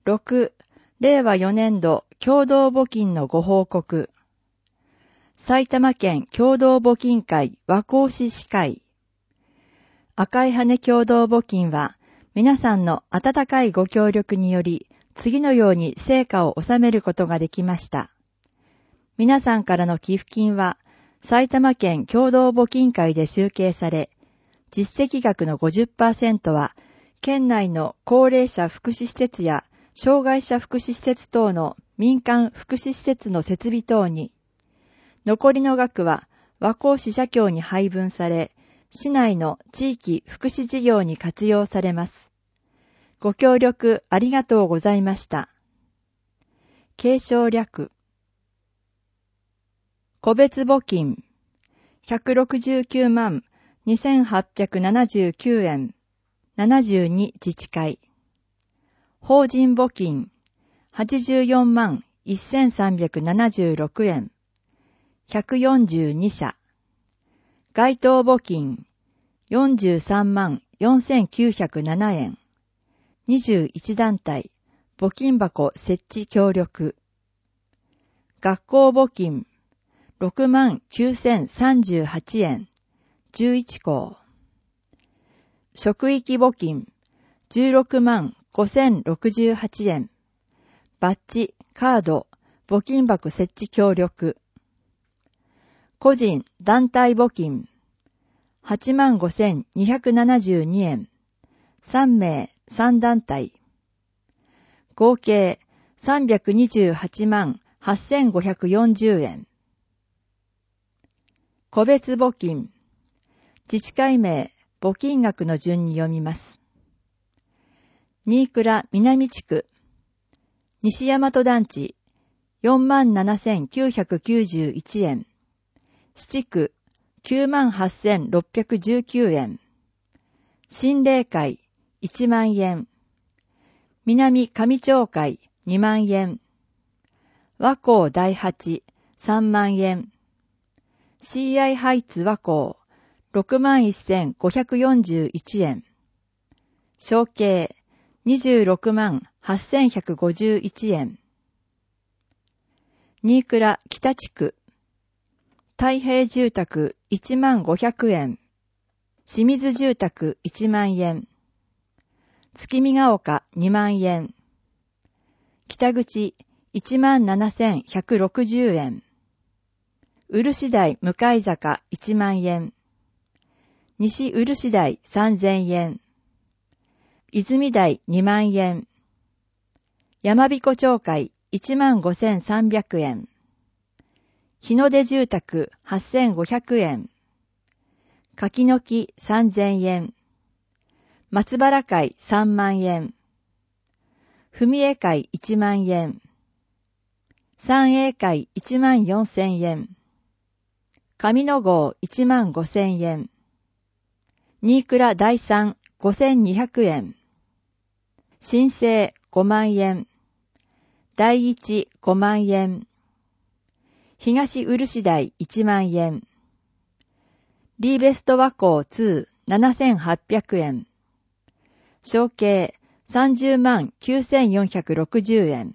6、令和4年度共同募金のご報告。埼玉県共同募金会和光市司会。赤い羽共同募金は皆さんの温かいご協力により次のように成果を収めることができました。皆さんからの寄付金は埼玉県共同募金会で集計され、実績額の 50% は県内の高齢者福祉施設や障害者福祉施設等の民間福祉施設の設備等に、残りの額は和光市社協に配分され、市内の地域福祉事業に活用されます。ご協力ありがとうございました。継承略。個別募金169万2879円72自治会。法人募金84万1376円142社。該当募金43万4907円21団体募金箱設置協力。学校募金6万9038円11校。職域募金16万5068円。バッジ、カード、募金箱設置協力。個人、団体募金8万5272円。3名、3団体。合計328万8540円。個別募金。自治会名、募金額の順に読みます。新倉南地区。西大和団地、47,991円。七区、98,619円。新霊会、1万円。南上町会、2万円。和光第八、3万円。CI ハイツ和光、61,541円。小計、26万8151円。新倉北地区。太平住宅1万500円。清水住宅1万円。月見ヶ丘2万円。北口1万7160円。漆台向坂1万円。西漆台3000円。泉台2万円。山彦町会1万5300円。日の出住宅8500円。柿の木3000円。松原会3万円。文江会1万円。三栄会1万4000円。上野郷1万5000円。新倉第三5200円。新生5万円。第一5万円。東漆台1万円。リーベスト和光2 7800円。小計30万9460円。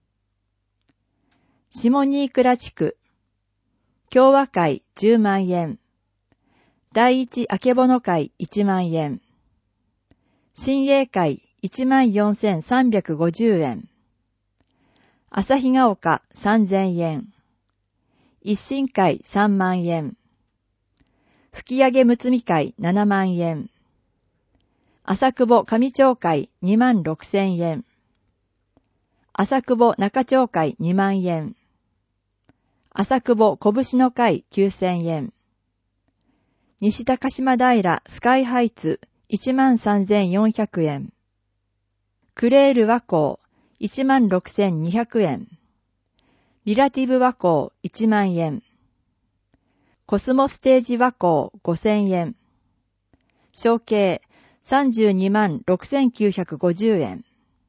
下新倉地区。共和会10万円。第一あけぼの会1万円。新栄会14,350円。旭ヶ丘3000円。一新会3万円。吹上むつみ会7万円。浅久保上町会2万6000円。浅久保中町会2万円。浅久保拳の会9000円。西高島平スカイハイツ13,400円。クレール和光16,200円。リラティブ和光1万円。コスモステージ和光5000円。小計32万6950円。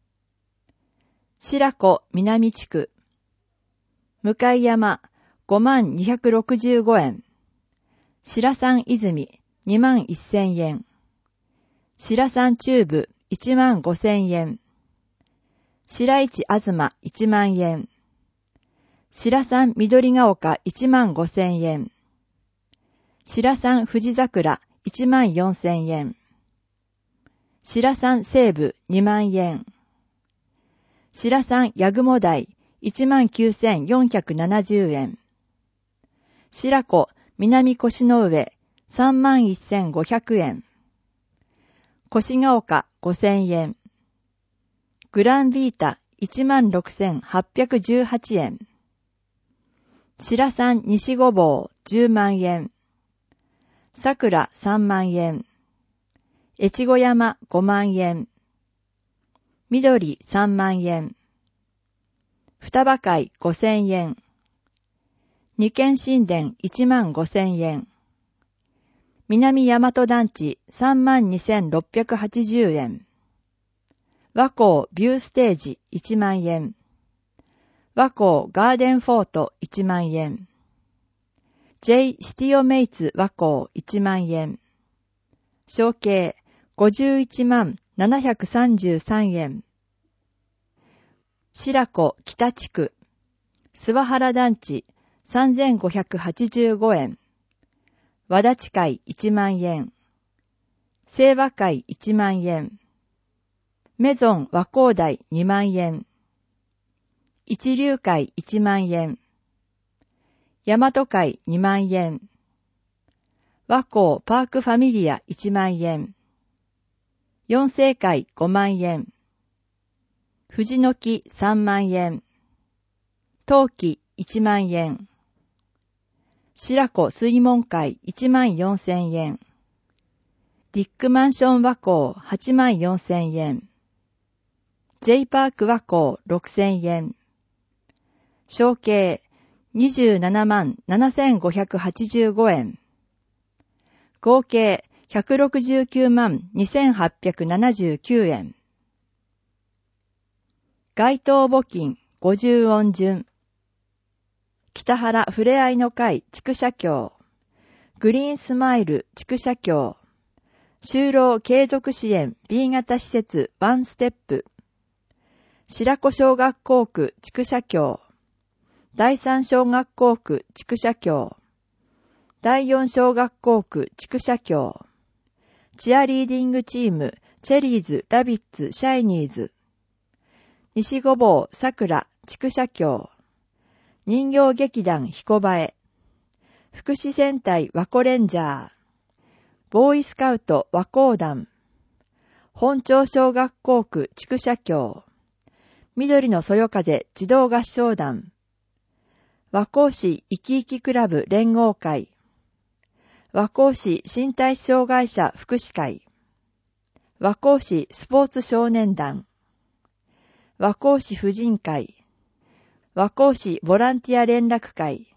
白子南地区。向山5万265円。白山泉2万1000円。白山中部1万5000円。 白市あずま1万円。白山緑が丘1万5千円。白山富士桜1万4千円。白山西部2万円。白山八雲台1万9470円。白子南腰の上3万1500円。腰が丘5000円。グランビータ1万6818円。白山西ごぼう10万円。桜3万円。越後山5万円。緑3万円。双葉海5000円。二軒神殿1万5000円。南大和団地3万2680円。和光ビューステージ1万円。和光ガーデンフォート1万円。J シティオメイツ和光1万円。小計51万733円。白子北地区諏訪原団地3585円。和立会1万円。清和会1万円。メゾン和光台2万円。一流会1万円。大和会2万円。和光パークファミリア1万円。四世会5万円。藤の木3万円。陶器1万円。白子水門会1万4000円。ディックマンション和光8万4000円。J パーク和光6000円。小計27万7585円。合計169万2879円。該当募金50ウォン順。北原ふれあいの会畜社協。グリーンスマイル畜社協。就労継続支援 B 型施設ワンステップ。白子小学校区畜社協。第三小学校区畜社協。第四小学校区畜社協。チアリーディングチームチェリーズラビッツシャイニーズ。西ごぼう桜畜社協。人形劇団彦バエ。福祉戦隊和子レンジャー。ボーイスカウト和光団。本町小学校区畜社協。緑のそよ風児童合唱団。和光市生き生きクラブ連合会。和光市身体障害者福祉会。和光市スポーツ少年団。和光市婦人会。和光市ボランティア連絡会。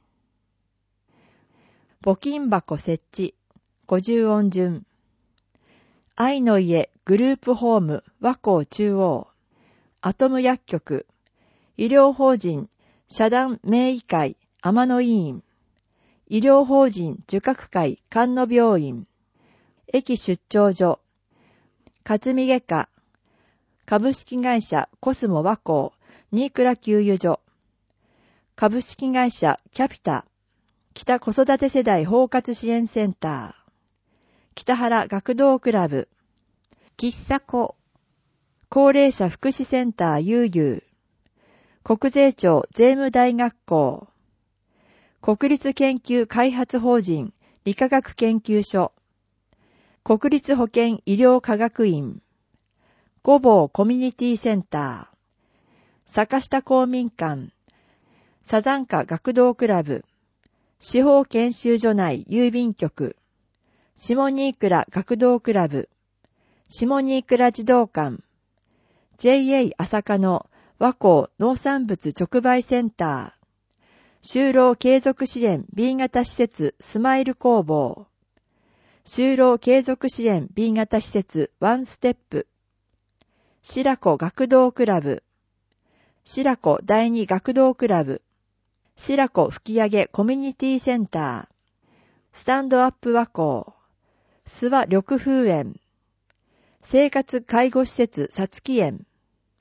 募金箱設置50ウォン順。愛の家グループホーム和光中央。アトム薬局。医療法人社団名医会天野医院。医療法人受託会菅野病院。駅出張所。勝見外科。株式会社コスモ和光新倉給油所。株式会社キャピタ。北子育て世代包括支援センター。北原学童クラブ。喫茶子。高齢者福祉センターゆうゆう。国税庁税務大学校。国立研究開発法人理化学研究所。国立保健医療科学院。御坊コミュニティセンター。坂下公民館。サザンカ学童クラブ。司法研修所内郵便局。下新倉学童クラブ。下新倉児童館。JA 朝霞の和光農産物直売センター。就労継続支援 B 型施設スマイル工房。就労継続支援 B 型施設ワンステップ。白子学童クラブ。白子第二学童クラブ。白子吹上コミュニティセンター。スタンドアップ和光。諏訪緑風園。生活介護施設さつき園。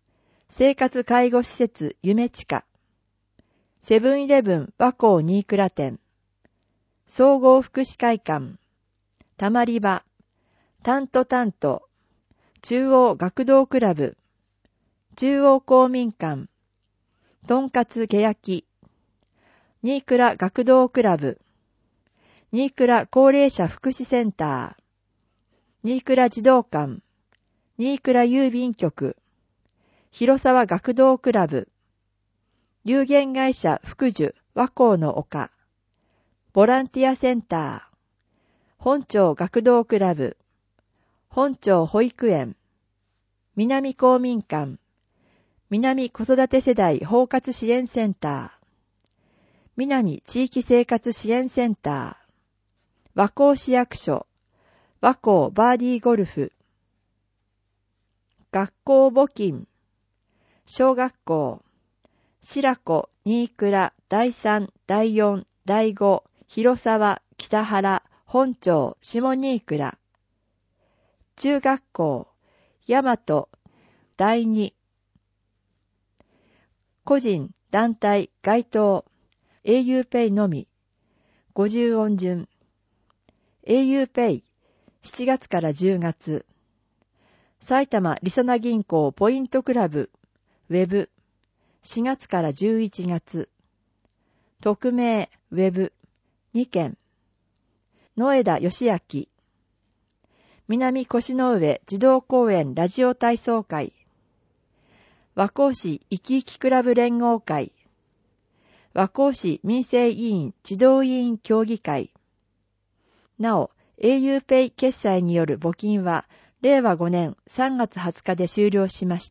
生活介護施設夢地下、セブンイレブン和光新倉店、総合福祉会館、たまり場、タント、中央学童クラブ、中央公民館、とんかつけ焼き、新倉学童クラブ、新倉高齢者福祉センター、新倉児童館、新倉郵便局、広沢学童クラブ、有限会社福寿和光の丘、ボランティアセンター、本町学童クラブ、本町保育園、南公民館、南子育て世代包括支援センター、南地域生活支援センター、和光市役所、和光バーディーゴルフ、学校募金、小学校、白子、新倉、第3、第4、第5、広沢、北原、本町、下新倉、中学校、大和、第2、個人、団体、該当、auPay のみ、50音順、auPay、7月から10月、埼玉りそな銀行ポイントクラブ、ウェブ、4月から11月、匿名、ウェブ、2件、野枝義明、南越の上児童公園ラジオ体操会、和光市生き生きクラブ連合会、和光市民生委員児童委員協議会。なお、auPay 決済による募金は、令和5年3月20日で終了しました。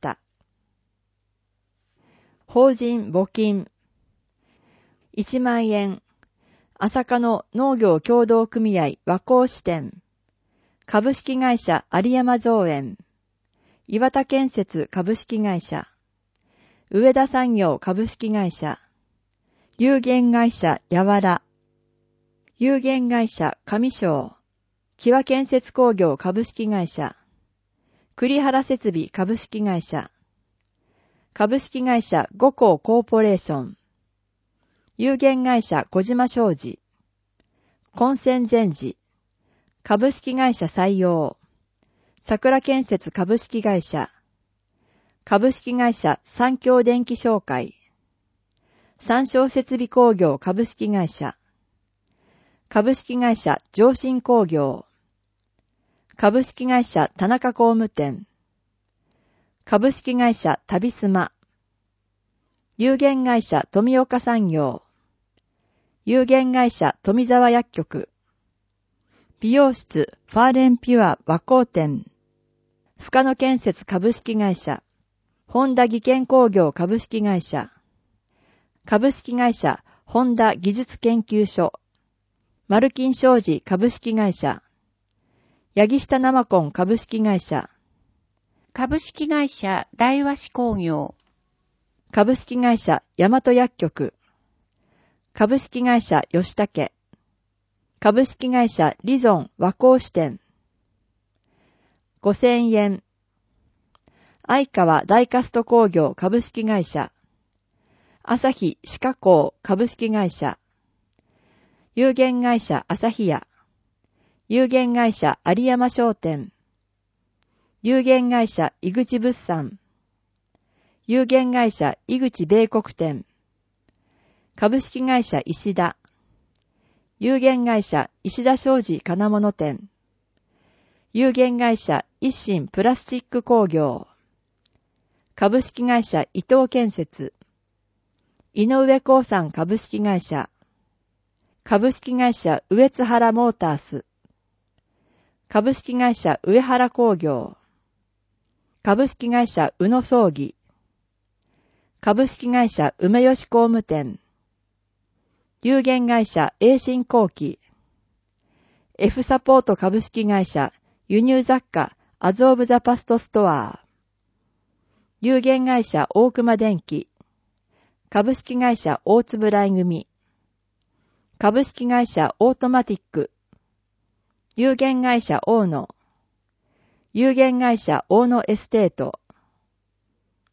法人募金。1万円。朝霞の農業協同組合和光支店。株式会社有山造園。岩田建設株式会社。上田産業株式会社。有限会社やわら。有限会社上庄。木和建設工業株式会社。栗原設備株式会社。株式会社五光コーポレーション。有限会社小島商事。混戦前時。株式会社採用。桜建設株式会社。株式会社三共電気商会。三商設備工業株式会社。株式会社上信工業。株式会社田中工務店。株式会社旅スマ。有限会社富岡産業。有限会社富沢薬局。美容室ファーレンピュア和光店。深野建設株式会社。本田技研工業株式会社。株式会社本田技術研究所。マルキン商事株式会社。八木下生コン株式会社。 株式会社大和紙工業。 株式会社大和薬局。株式会社吉武。株式会社リゾン和光支店。5000円。相川ダイカスト工業株式会社。朝日歯科工株式会社。有限会社朝日屋。有限会社有山商店。有限会社井口物産。有限会社井口米国店。株式会社石田。有限会社石田商事金物店。有限会社一心プラスチック工業。株式会社伊藤建設。井上興産株式会社。株式会社上津原モータース。株式会社上原工業。株式会社宇野葬儀。株式会社梅吉工務店。有限会社栄新工機。F サポート株式会社輸入雑貨アズオブザパストストア。有限会社大熊電機。株式会社大粒来組。株式会社オートマティック。有限会社大野。有限会社大野エステート。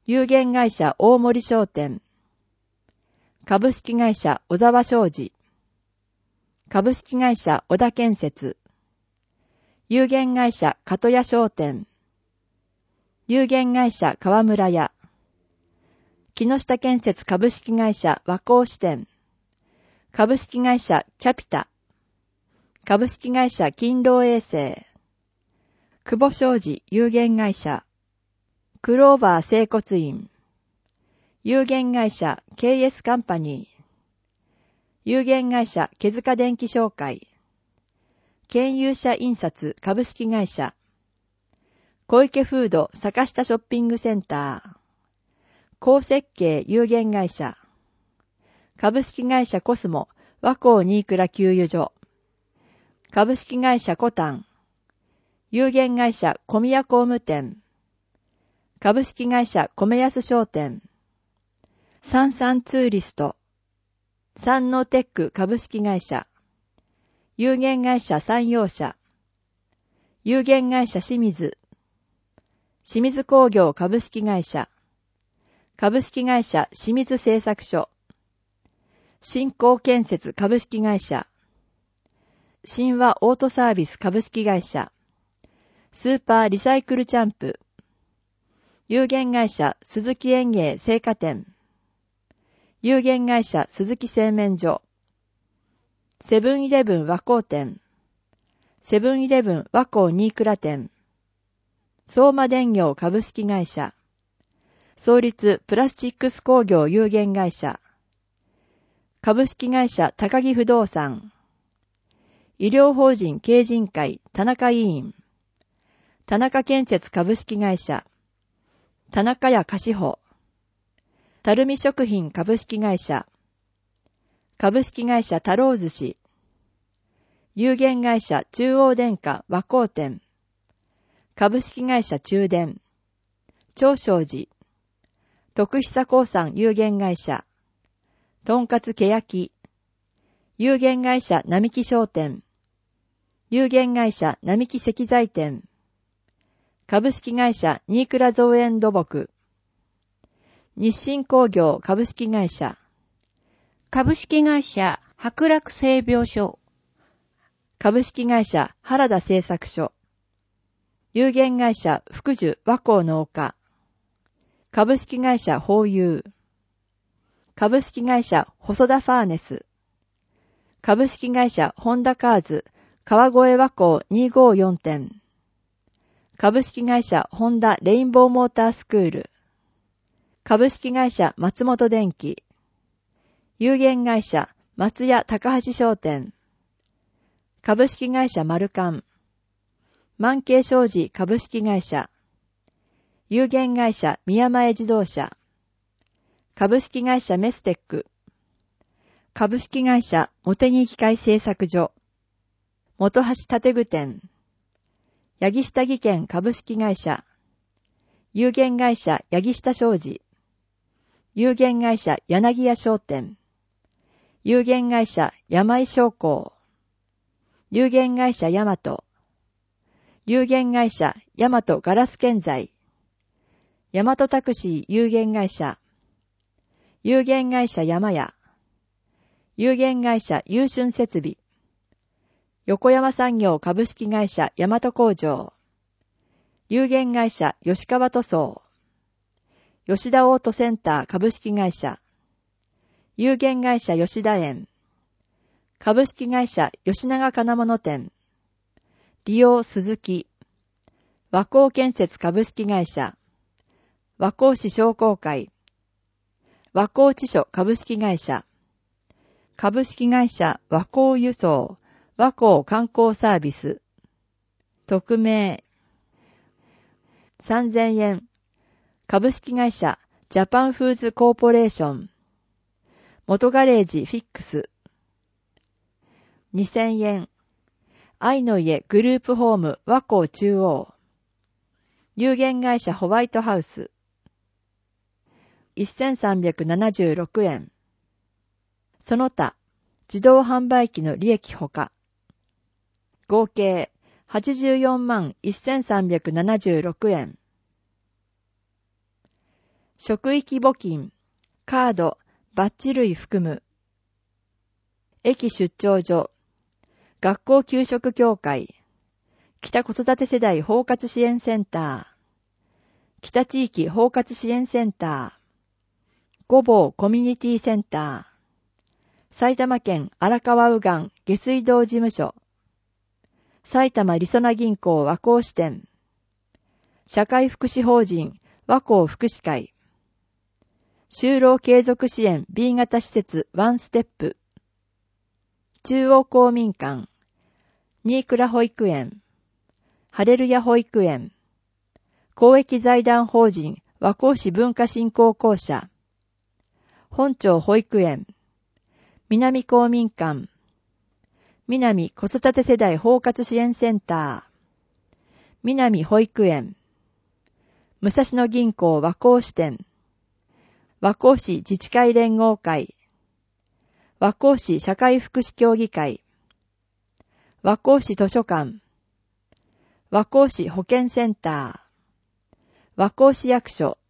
有限会社大森商店、株式会社小沢商事、株式会社小田建設、有限会社加屋商店、有限会社川村屋、木下建設株式会社和光支店、株式会社キャピタ、株式会社勤労衛生、久保商事有限会社、クローバー整骨院、有限会社 KS カンパニー、有限会社毛塚電機商会、県有社印刷株式会社、小池フード坂下ショッピングセンター、高設計有限会社、株式会社コスモ和光新倉給油所、株式会社コタン、有限会社小宮工務店、株式会社米安商店、サンサンツーリスト、三能テック株式会社、有限会社山陽社、有限会社清水、清水工業株式会社、株式会社清水製作所、新興建設株式会社、新和オートサービス株式会社、スーパーリサイクルチャンプ、有限会社鈴木園芸製菓店、有限会社鈴木製麺所、セブンイレブン和光店、セブンイレブン和光新倉店、相馬電業株式会社、創立プラスチックス工業有限会社、株式会社高木不動産、医療法人経人会田中委員、田中建設株式会社、田中屋菓子舗、垂水食品株式会社、株式会社太郎寿司、有限会社中央電化和光店、株式会社中電、長生寺、徳久興産有限会社、とんかつけ焼き、有限会社並木商店、有限会社並木石材店、株式会社新倉造園土木、日清工業株式会社、 株式会社白楽製病所、 株式会社原田製作所、有限会社福寿和光農家、株式会社ホーユー、株式会社細田ファーネス、株式会社ホンダカーズ川越和光254店、株式会社ホンダレインボーモータースクール、株式会社松本電機、有限会社松屋高橋商店、株式会社マルカン、万慶商事株式会社、有限会社宮前自動車、株式会社メステック、株式会社茂木機械製作所、本橋建具店、八木下技研株式会社、有限会社八木下商事、有限会社柳屋商店、有限会社山井商工、有限会社大和、有限会社大和ガラス建材、大和タクシー有限会社、有限会社山屋、有限会社優春設備、横山産業株式会社大和工場、有限会社吉川塗装、吉田オートセンター株式会社、有限会社吉田園、株式会社吉永金物店、利用鈴木、和光建設株式会社、和光市商工会、和光地所株式会社、株式会社和光輸送、和光観光サービス、匿名、3000円、株式会社ジャパンフーズコーポレーション、元ガレージフィックス、2000円、愛の家グループホーム和光中央、有限会社ホワイトハウス、1376円、その他、自動販売機の利益ほか、合計84万1376円。 職域募金、カード、バッジ類含む。駅出張所、学校給食協会、北子育て世代包括支援センター、北地域包括支援センター、御坊コミュニティセンター、埼玉県荒川右岸下水道事務所、埼玉りそな銀行和光支店、社会福祉法人和光福祉会、就労継続支援 B 型施設ワンステップ、中央公民館、新倉保育園、ハレルヤ保育園、公益財団法人和光市文化振興公社、本町保育園、南公民館、南子育て世代包括支援センター、南保育園、武蔵野銀行和光支店、和光市自治会連合会、和光市社会福祉協議会、和光市図書館、和光市保健センター、和光市役所、